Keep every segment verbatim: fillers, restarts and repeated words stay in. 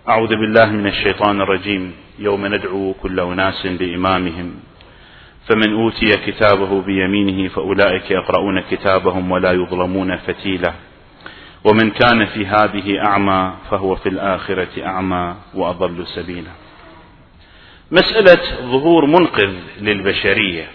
أعوذ بالله من الشيطان الرجيم. يوم ندعو كل أناس بإمامهم فمن أوتي كتابه بيمينه فأولئك يقرؤون كتابهم ولا يظلمون فتيلا ومن كان في هذه أعمى فهو في الآخرة أعمى وأضل سبيلا. مسألة ظهور منقذ للبشرية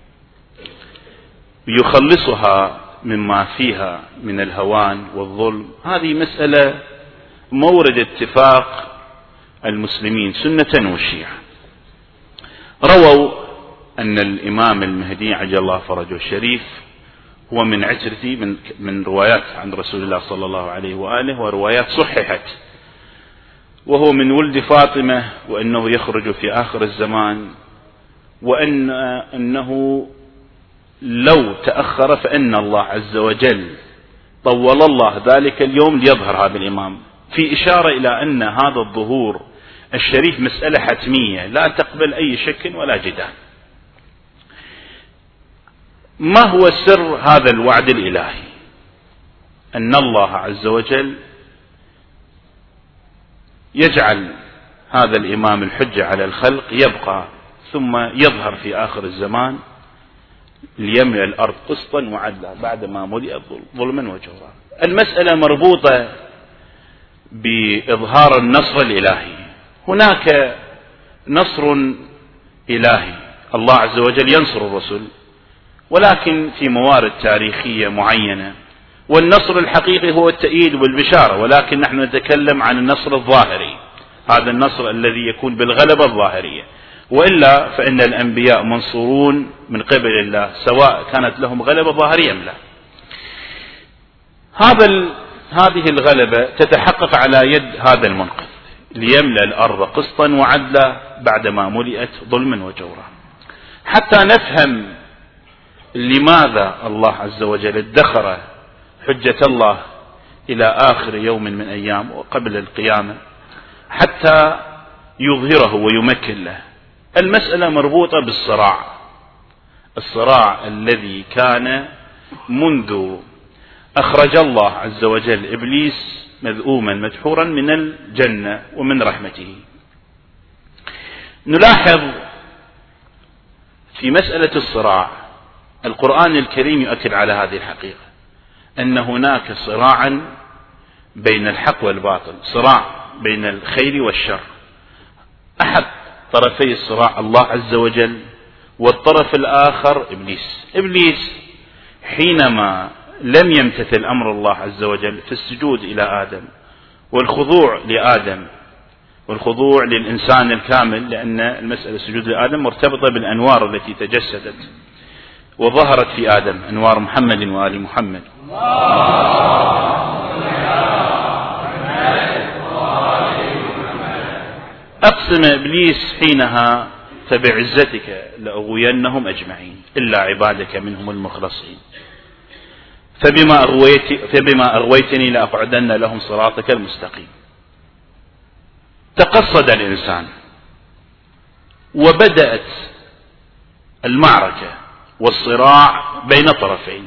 يخلصها مما فيها من الهوان والظلم، هذه مسألة مورد اتفاق المسلمين سنة وشيعة. رووا أن الإمام المهدي عجل الله فرجه الشريف هو من عترتي من, من روايات عن رسول الله صلى الله عليه وآله، وروايات صححت، وهو من ولد فاطمة، وأنه يخرج في آخر الزمان، وأن أنه لو تأخر فإن الله عز وجل طول الله ذلك اليوم ليظهر هذا الإمام، في إشارة إلى أن هذا الظهور الشريف مسألة حتمية لا تقبل أي شك ولا جدال. ما هو سر هذا الوعد الإلهي؟ أن الله عز وجل يجعل هذا الإمام الحجة على الخلق يبقى ثم يظهر في آخر الزمان ليملأ الأرض قسطا وعدلا بعدما ملئت ظلما وجورا. المسألة مربوطة بإظهار النصر الإلهي. هناك نصر إلهي، الله عز وجل ينصر الرسل، ولكن في موارد تاريخية معينة، والنصر الحقيقي هو التأييد والبشارة، ولكن نحن نتكلم عن النصر الظاهري، هذا النصر الذي يكون بالغلبة الظاهرية، وإلا فإن الأنبياء منصورون من قبل الله سواء كانت لهم غلبة ظاهرية أم لا. هذا هذه الغلبة تتحقق على يد هذا المنقذ ليملأ الأرض قسطا وعدلا بعدما ملئت ظلما وجورا. حتى نفهم لماذا الله عز وجل ادخر حجة الله إلى آخر يوم من أيام وقبل القيامة حتى يظهره ويمكن له. المسألة مربوطة بالصراع، الصراع الذي كان منذ أخرج الله عز وجل إبليس مذءوما مدحورا من الجنة ومن رحمته. نلاحظ في مسألة الصراع القرآن الكريم يؤكد على هذه الحقيقة، أن هناك صراعا بين الحق والباطل، صراع بين الخير والشر. أحد طرفي الصراع الله عز وجل، والطرف الآخر إبليس. إبليس حينما لم يمتثل أمر الله عز وجل في السجود إلى آدم والخضوع لآدم والخضوع للإنسان الكامل، لأن المسألة سجود لآدم مرتبطة بالأنوار التي تجسدت وظهرت في آدم، أنوار محمد وآل محمد. أقسم إبليس حينها فبعزتك لأغوينهم أجمعين إلا عبادك منهم المخلصين فبما, أغويت فبما أغويتني لأقعدن لهم صراطك المستقيم. تقصد الإنسان وبدأت المعركة والصراع بين طرفين،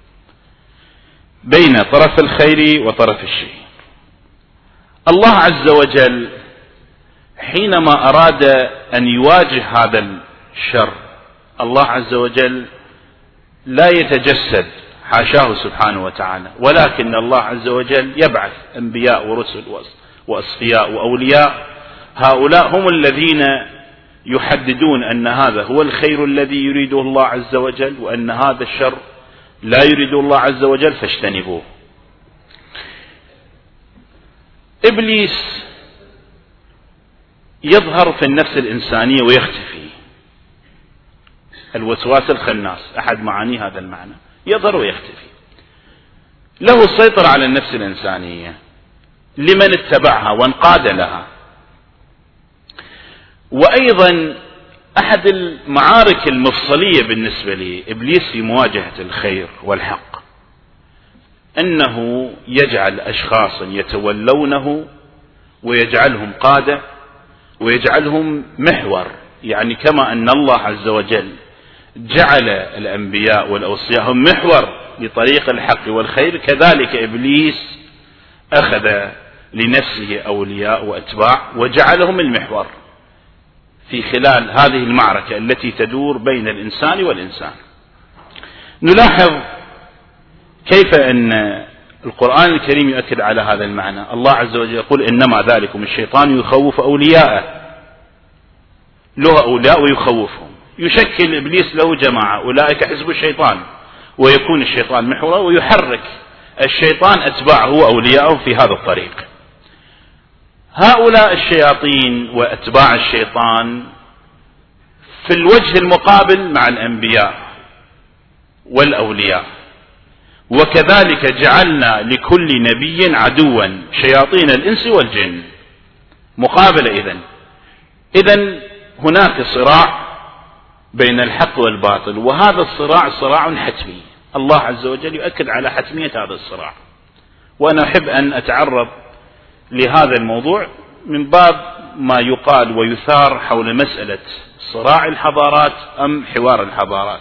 بين طرف الخير وطرف الشر. الله عز وجل حينما أراد أن يواجه هذا الشر، الله عز وجل لا يتجسد حاشاه سبحانه وتعالى، ولكن الله عز وجل يبعث أنبياء ورسل وأصفياء وأولياء، هؤلاء هم الذين يحددون أن هذا هو الخير الذي يريده الله عز وجل، وأن هذا الشر لا يريده الله عز وجل فاجتنبوه. إبليس يظهر في النفس الإنسانية ويختفي، الوسواس الخناس أحد معاني هذا المعنى، يظهر ويختفي، له السيطرة على النفس الإنسانية لمن اتبعها وانقاد لها. وأيضا أحد المعارك المفصلية بالنسبة لإبليس في مواجهة الخير والحق أنه يجعل أشخاصا يتولونه ويجعلهم قادة ويجعلهم محور، يعني كما أن الله عز وجل جعل الأنبياء والأوصياء هم محور لطريق الحق والخير، كذلك إبليس أخذ لنفسه أولياء وأتباع وجعلهم المحور في خلال هذه المعركة التي تدور بين الإنسان والإنسان. نلاحظ كيف أن القرآن الكريم يؤكد على هذا المعنى. الله عز وجل يقول إنما ذلكم الشيطان يخوف أولياءه، له أولياء ويخوفهم، يشكل إبليس له جماعة أولئك حزب الشيطان، ويكون الشيطان محورا ويحرك الشيطان أتباعه وأولياءه في هذا الطريق. هؤلاء الشياطين وأتباع الشيطان في الوجه المقابل مع الأنبياء والأولياء، وكذلك جعلنا لكل نبي عدوا شياطين الإنس والجن، مقابلة. إذن إذن هناك صراع بين الحق والباطل، وهذا الصراع صراع حتمي. الله عز وجل يؤكد على حتمية هذا الصراع، وأنا أحب أن أتعرض لهذا الموضوع من باب ما يقال ويثار حول مسألة صراع الحضارات أم حوار الحضارات.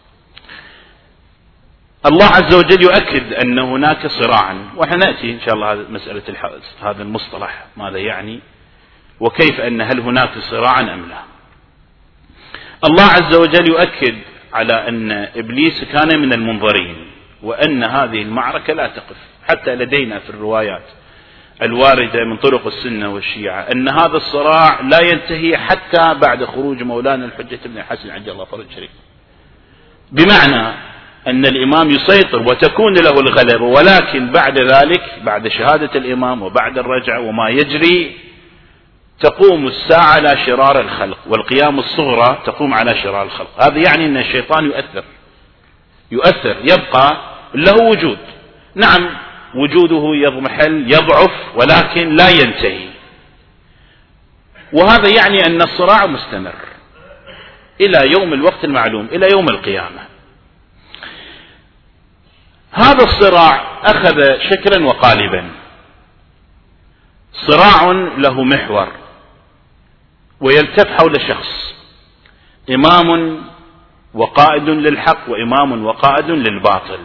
الله عز وجل يؤكد أن هناك صراعا، وحنأتي إن شاء الله هذا مسألة هذا المصطلح ماذا يعني، وكيف أن هل هناك صراعا أم لا. الله عز وجل يؤكد على أن إبليس كان من المنظرين، وأن هذه المعركة لا تقف. حتى لدينا في الروايات الواردة من طرق السنة والشيعة أن هذا الصراع لا ينتهي حتى بعد خروج مولانا الحجة بن الحسن عجل الله فرج شريف، بمعنى أن الإمام يسيطر وتكون له الغلبة، ولكن بعد ذلك بعد شهادة الإمام وبعد الرجعة وما يجري تقوم الساعة على شرار الخلق، والقيام الصغرى تقوم على شرار الخلق. هذا يعني أن الشيطان يؤثر يؤثر يبقى له وجود، نعم وجوده يضمحل يضعف ولكن لا ينتهي، وهذا يعني أن الصراع مستمر إلى يوم الوقت المعلوم، إلى يوم القيامة. هذا الصراع أخذ شكلا وقالبا، صراع له محور ويلتف حول شخص، إمام وقائد للحق وإمام وقائد للباطل.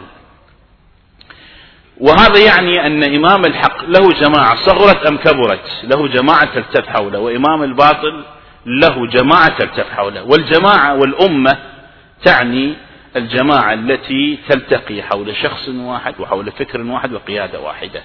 وهذا يعني أن إمام الحق له جماعة صغرت أم كبرت، له جماعة تلتف حوله، وإمام الباطل له جماعة تلتف حوله. والجماعة والأمة تعني الجماعة التي تلتقي حول شخص واحد وحول فكر واحد وقيادة واحدة.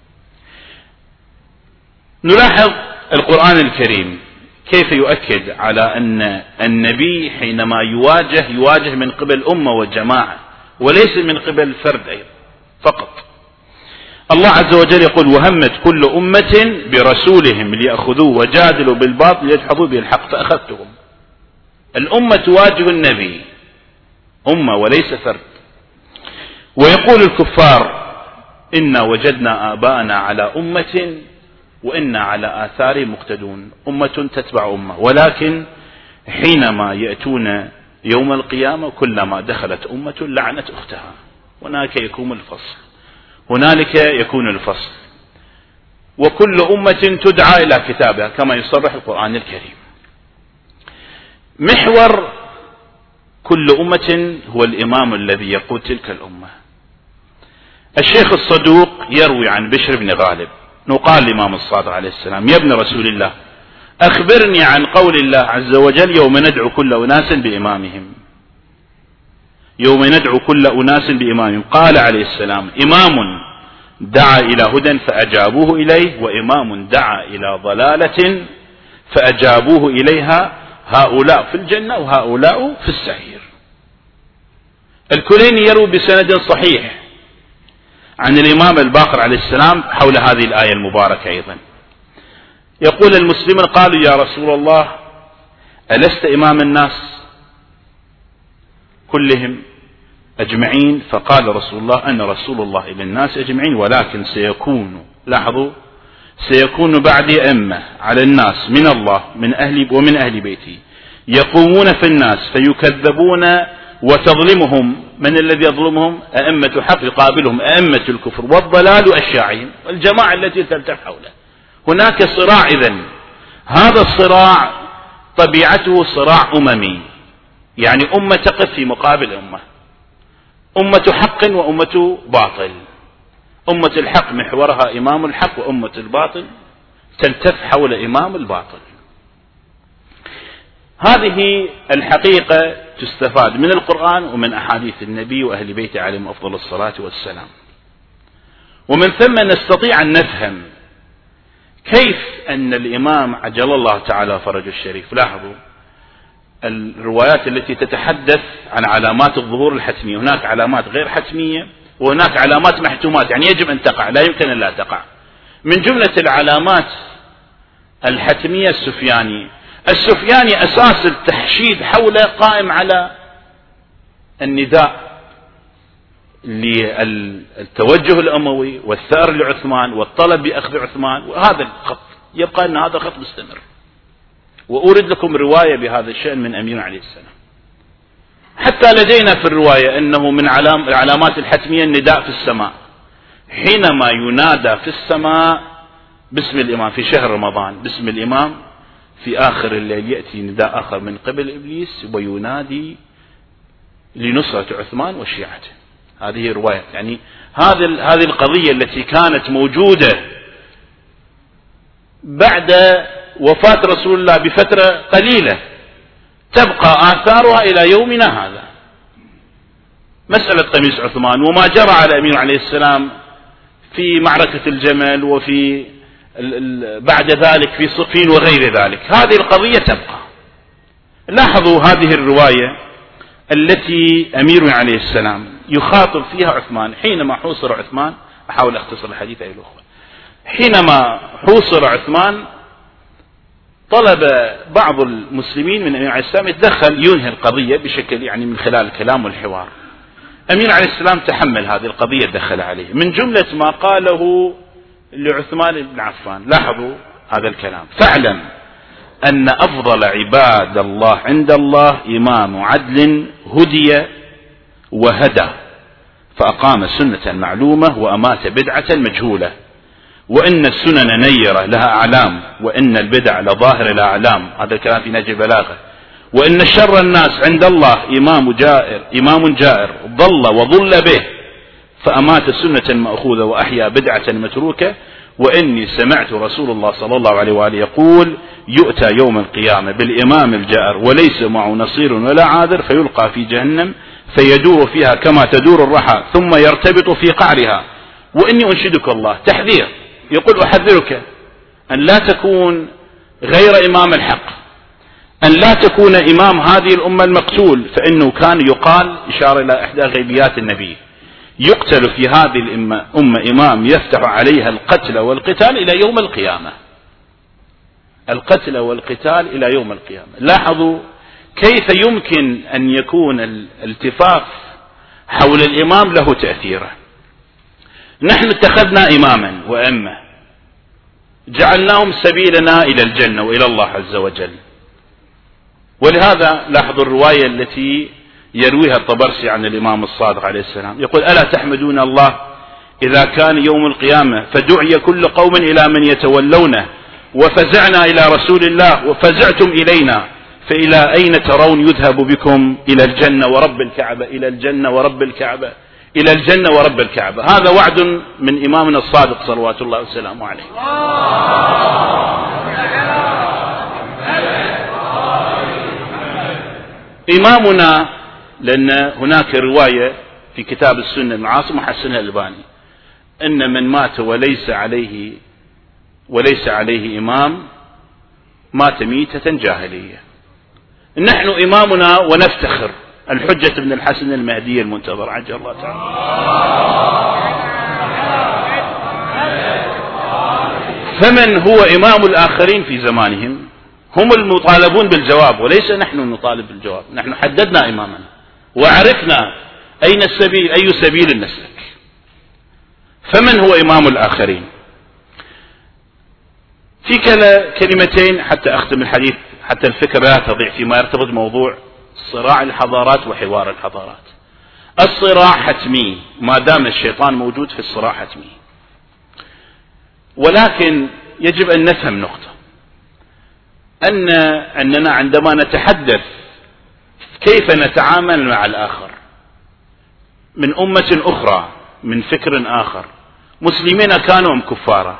نلاحظ القرآن الكريم كيف يؤكد على أن النبي حينما يواجه يواجه من قبل أمة وجماعة وليس من قبل فرد أيضا فقط. الله عز وجل يقول وهمت كل أمة برسولهم ليأخذوه وجادلوا بالباطل ليدحضوا به الحق فأخذتهم. الأمة تواجه النبي، أمة وليس فرد. ويقول الكفار إنا وجدنا آباءنا على أمة وإنا على آثار مقتدون، أمة تتبع أمة، ولكن حينما يأتون يوم القيامة كلما دخلت أمة لعنت أختها، هناك يكون الفصل، هنالك يكون الفصل، وكل أمة تدعى إلى كتابها كما يصرح القرآن الكريم. محور كل أمة هو الإمام الذي يقود تلك الأمة. الشيخ الصدوق يروي عن بشر بن غالب نقال الإمام الصادق عليه السلام يا ابن رسول الله أخبرني عن قول الله عز وجل يوم ندعو كل أناس بإمامهم، يوم ندعو كل أناس بإمامهم. قال عليه السلام إمام دعا إلى هدى فأجابوه إليه، وإمام دعا إلى ضلالة فأجابوه إليها، هؤلاء في الجنة وهؤلاء في السعير. الكليني يروي بسند صحيح عن الإمام الباقر عليه السلام حول هذه الآية المباركة أيضا، يقول المسلمون قالوا يا رسول الله ألست إمام الناس كلهم أجمعين؟ فقال رسول الله أنا رسول الله إلى الناس أجمعين، ولكن سيكون، لاحظوا، سيكون بعدي أئمة على الناس من الله من أهل ومن أهل بيتي يقومون في الناس فيكذبون وتظلمهم، من الذي يظلمهم؟ أئمة حق يقابلهم أئمة الكفر والضلال الشاعين والجماعة التي تلتف حوله. هناك صراع إذن، هذا الصراع طبيعته صراع أممي، يعني أمة تقف في مقابل أمة، أمة حق وأمة باطل. أمة الحق محورها إمام الحق، وأمة الباطل تلتف حول إمام الباطل. هذه الحقيقة تستفاد من القرآن ومن أحاديث النبي وأهل بيته عليهم أفضل الصلاة والسلام. ومن ثم نستطيع أن نفهم كيف أن الإمام عجل الله تعالى فرجه الشريف. لاحظوا الروايات التي تتحدث عن علامات الظهور الحتمية، هناك علامات غير حتمية وهناك علامات محتومات، يعني يجب أن تقع، لا يمكن أن لا تقع. من جملة العلامات الحتمية السفياني. السفياني أساس التحشيد حوله قائم على النداء للتوجه الأموي والثأر لعثمان والطلب بأخذ عثمان، وهذا الخط يبقى أن هذا الخط مستمر. وأورد لكم رواية بهذا الشأن من أمير عليه السلام. حتى لدينا في الرواية أنه من علامات الحتمية النداء في السماء، حينما ينادى في السماء باسم الإمام في شهر رمضان باسم الإمام، في آخر الليل يأتي نداء آخر من قبل إبليس وينادي لنصرة عثمان وشيعته. هذه رواية، يعني هذه القضية التي كانت موجودة بعد وفاة رسول الله بفترة قليلة تبقى آثارها إلى يومنا هذا. مسألة قميص عثمان وما جرى على أمير عليه السلام في معركة الجمل وفي بعد ذلك في صفين وغير ذلك، هذه القضية تبقى. لاحظوا هذه الرواية التي أمير عليه السلام يخاطب فيها عثمان حينما حوصر عثمان. أحاول أختصر الحديث أيها الأخوة. حينما حوصر عثمان طلب بعض المسلمين من أمير عليه السلام يتدخل ينهي القضية بشكل يعني من خلال الكلام والحوار. أمير عليه السلام تحمل هذه القضية دخل عليه. من جملة ما قاله لعثمان بن عفان، لاحظوا هذا الكلام: فاعلم أن أفضل عباد الله عند الله إمام عدل هدي وهدى، فأقام سنة معلومة وأمات بدعة مجهولة، وإن السنن نيرة لها أعلام، وإن البدع لظاهر الأعلام. هذا الكلام في نهج البلاغة. وإن شر الناس عند الله إمام جائر إمام جائر ضل وضل به، فأمات سنة مأخوذة وأحيا بدعة متروكة. وإني سمعت رسول الله صلى الله عليه وآله يقول: يؤتى يوم القيامة بالإمام الجائر وليس معه نصير ولا عاذر، فيلقى في جهنم فيدور فيها كما تدور الرحى ثم يرتبط في قعرها. وإني أنشدك الله، تحذير، يقول: أحذرك أن لا تكون غير إمام الحق، أن لا تكون إمام هذه الأمة المقتول، فإنه كان يقال، إشارة إلى إحدى غيبيات النبي، يقتل في هذه الأمة إمام يفتح عليها القتل والقتال إلى يوم القيامة. القتل والقتال إلى يوم القيامة. لاحظوا كيف يمكن أن يكون الالتفاف حول الإمام له تأثيره. نحن اتخذنا إماما وأمة، جعلناهم سبيلنا إلى الجنة وإلى الله عز وجل. ولهذا لاحظوا الرواية التي يرويها الطبرسي عن الإمام الصادق عليه السلام، يقول: ألا تحمدون الله إذا كان يوم القيامة فدعي كل قوم إلى من يتولونه، وفزعنا إلى رسول الله وفزعتم إلينا، فإلى أين ترون يذهب بكم؟ إلى الجنة ورب الكعبة، إلى الجنة ورب الكعبة، إلى الجنة ورب الكعبة. هذا وعد من إمامنا الصادق صلوات الله وسلامه عليه. إمامنا، لأن هناك رواية في كتاب السنة المعاصم وحسنها الألباني أن من مات وليس عليه وليس عليه إمام مات ميتة جاهلية. نحن إمامنا ونفتخر الحجة بن الحسن المهدي المنتظر عجل الله تعالى. فمن هو إمام الآخرين في زمانهم؟ هم المطالبون بالجواب وليس نحن نطالب بالجواب. نحن حددنا إمامنا وعرفنا أين السبيل، أي سبيل نسلك. فمن هو إمام الآخرين؟ في كلمتين حتى أختم الحديث، حتى الفكرة لا تضيع فيما يرتبط موضوع صراع الحضارات وحوار الحضارات. الصراع حتمي ما دام الشيطان موجود في الصراع حتمي، ولكن يجب أن نفهم نقطة، أن أننا عندما نتحدث كيف نتعامل مع الآخر من أمة أخرى من فكر آخر مسلمين كانوا أم كفارا.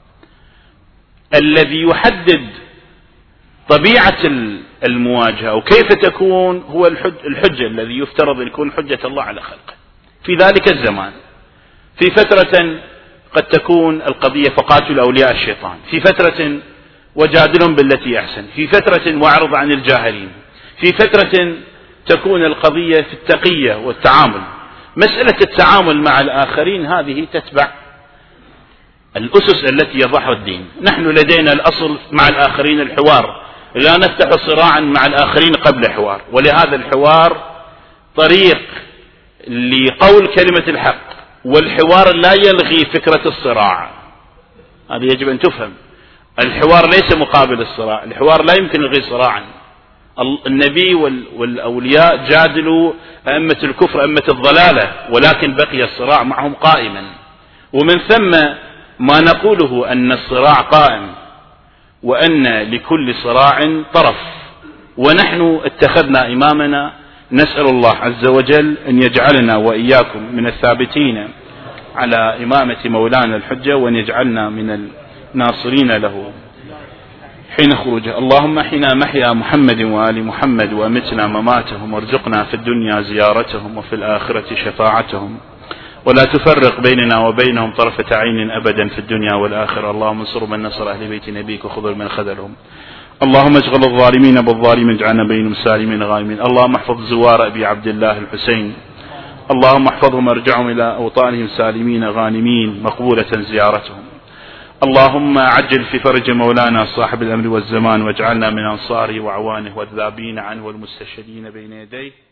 الذي يحدد طبيعة المواجهة وكيف تكون هو الحجة الذي يفترض أن يكون حجة الله على خلقه في ذلك الزمان. في فترة قد تكون القضية فقاتل أولياء الشيطان، في فترة وجادلهم بالتي أحسن، في فترة واعرض عن الجاهلين، في فترة تكون القضية في التقية والتعامل. مسألة التعامل مع الآخرين هذه تتبع الأسس التي يضعها الدين. نحن لدينا الأصل مع الآخرين الحوار، لا نفتح صراعا مع الآخرين قبل حوار، ولهذا الحوار طريق لقول كلمة الحق، والحوار لا يلغي فكرة الصراع. هذا يجب أن تفهم. الحوار ليس مقابل الصراع، الحوار لا يمكن يلغي صراعا. النبي والأولياء جادلوا أئمة الكفر أئمة الضلالة، ولكن بقي الصراع معهم قائما. ومن ثم ما نقوله أن الصراع قائم، وأن لكل صراع طرف، ونحن اتخذنا إمامنا. نسأل الله عز وجل أن يجعلنا وإياكم من الثابتين على إمامة مولانا الحجة، وأن يجعلنا من الناصرين له حين خروجه. اللهم حنا محيا محمد وآل محمد، وأمتنا مماتهم، وارزقنا في الدنيا زيارتهم وفي الآخرة شفاعتهم، ولا تفرق بيننا وبينهم طرفة عين أبدا في الدنيا والآخرة. اللهم انصر من نصر أهل بيت نبيك وخذل من خذلهم. اللهم اشغل الظالمين بالظالمين، اجعلنا بينهم سالمين غانمين. اللهم احفظ زوار أبي عبد الله الحسين، اللهم احفظهم وارجعهم إلى أوطانهم سالمين غانمين مقبولة زيارتهم. اللهم عجل في فرج مولانا صاحب الأمر والزمان، واجعلنا من أنصاره وعوانه والذابين عنه والمستشهدين بين يديه.